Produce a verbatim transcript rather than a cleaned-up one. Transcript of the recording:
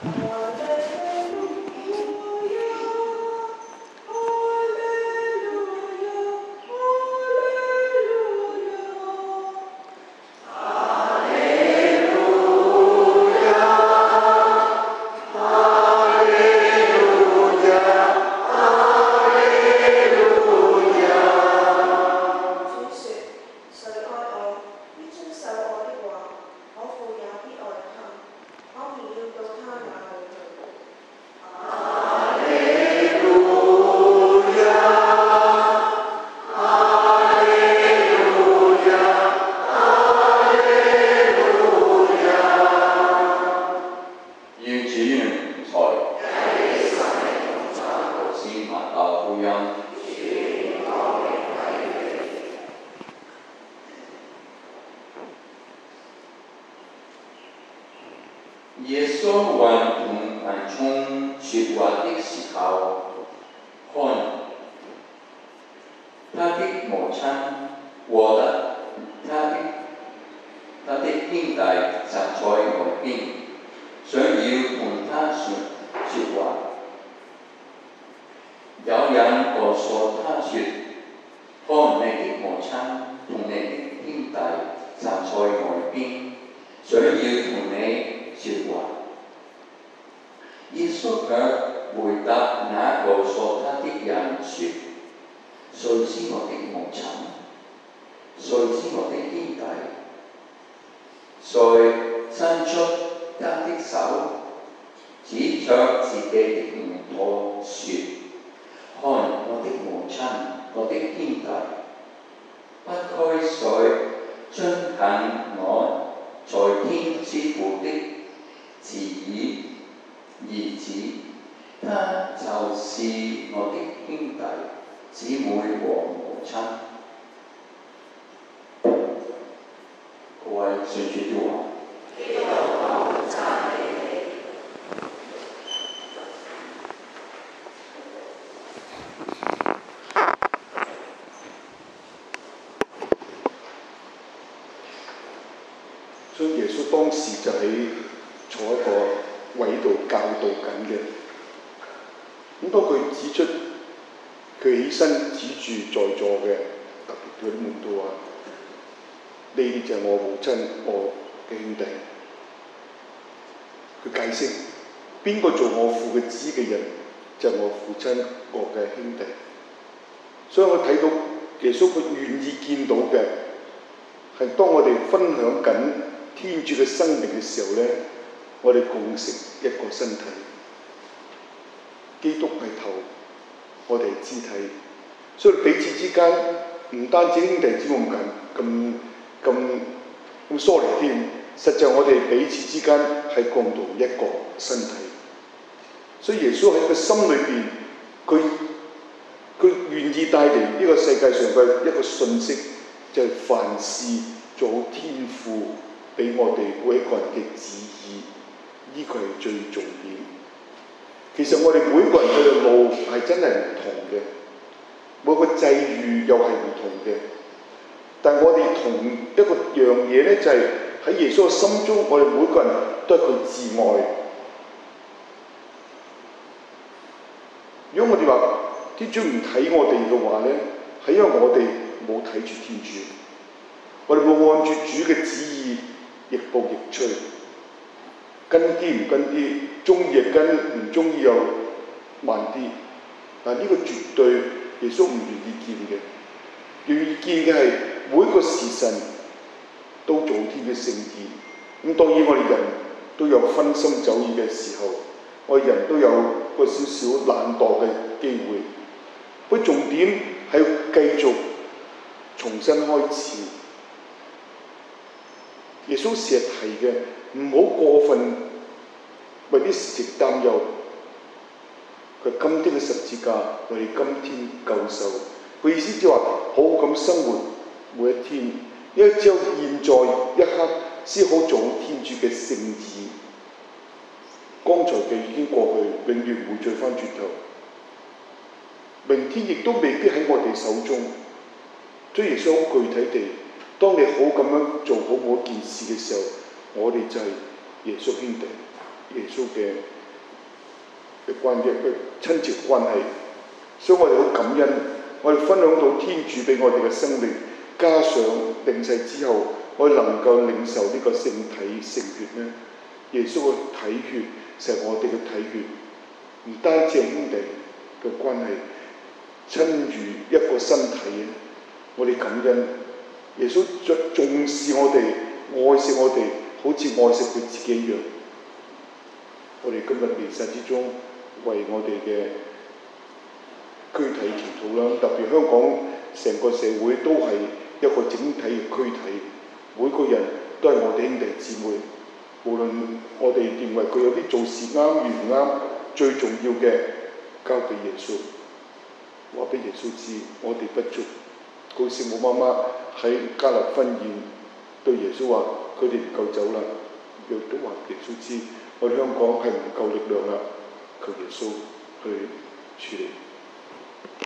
耶穌還同群眾說話的時候，看，他的母親和他的他的兄弟站在外邊，想要同他說說話。有人告訴他說：看，你的母親同你的兄弟站在外邊，想要同你說話。耶穌卻回答那告訴他的人說：誰是我的母親？誰是我的兄弟？誰伸出他的手，指着自己的門徒說：看我的母親，我的兄弟。不該誰遵行我在天之父的旨意，兒子，他就是我的兄弟、姊妹和母親。各位信主的話，基督我讚美你。 所以耶穌當時就喺坐一個位度教導緊嘅。咁當佢指出，佢起身指住在座嘅，特別佢啲門徒話：呢啲就係我母親，我嘅兄弟。佢解釋邊個做我父嘅子嘅人，就係我父親，我嘅兄弟。所以我睇到耶穌佢願意見到嘅係當我哋分享緊天主嘅生命嘅時候咧，我哋共成一個身體。基督係頭，我哋係肢體，所以彼此之間唔單止兄弟姊妹咁咁咁咁疏離添，實際我哋彼此之間係共同一個身體。所以耶穌喺佢心裏邊，佢佢願意帶嚟呢個世界上嘅一個訊息，就係、是、凡事做好天父俾我哋每一個人嘅旨意，呢、這個係最重點。其實我哋每個人嘅路係真係唔同嘅，每個際遇又係唔同嘅。但係我哋同一個樣嘢咧，就係、是、喺耶穌嘅心中，我哋每個人都係佢至愛。如果我哋話天主唔睇我哋嘅話咧，係因為我哋冇睇住天主，我哋冇按住主嘅旨意亦步亦趨，跟啲唔跟啲，中意就跟，唔中意又慢啲。但係呢個絕對耶穌唔願意見嘅，願意見嘅係每一個時辰都做天嘅聖意。咁當然我哋人都有分心走意嘅時候，我哋人都有個少少懶惰嘅機會。不過重點係繼續重新開始。耶穌成日提嘅，唔好過分為啲事情擔憂。佢今天嘅十字架，我哋今天救受。佢意思就話好好咁生活每一天，因為只有現在一刻先好做好天主嘅聖意。剛才嘅已經過去，永遠唔會再翻轉頭。明天亦都未必喺我哋手中。所以耶穌好具體地，當你好咁樣做好每一件事嘅時候，我哋就係耶穌兄弟、耶穌嘅嘅關嘅嘅親切關係，所以我哋好感恩，我哋分享到天主俾我哋嘅生命，加上領洗之後，我哋能夠領受呢個聖體聖血咧。耶穌嘅體血就係我哋嘅體血，唔單止係兄弟嘅關係，親如一個身體嘅。我哋感恩耶穌重視我哋，愛惜我哋，好似愛惜佢自己一樣。我哋今日彌撒之中，為我哋嘅軀體祈禱啦，特別香港成個社會都係一個整體嘅軀體，每個人都係我哋兄弟姊妹。無論我哋認為佢有啲做事啱與唔啱，最重要嘅交俾耶穌，話俾耶穌知我哋不足。好似我媽媽喺加勒婚宴對耶穌話：佢哋唔夠酒啦，亦都話耶穌知我哋香港係唔夠力量啦，求耶穌去處理。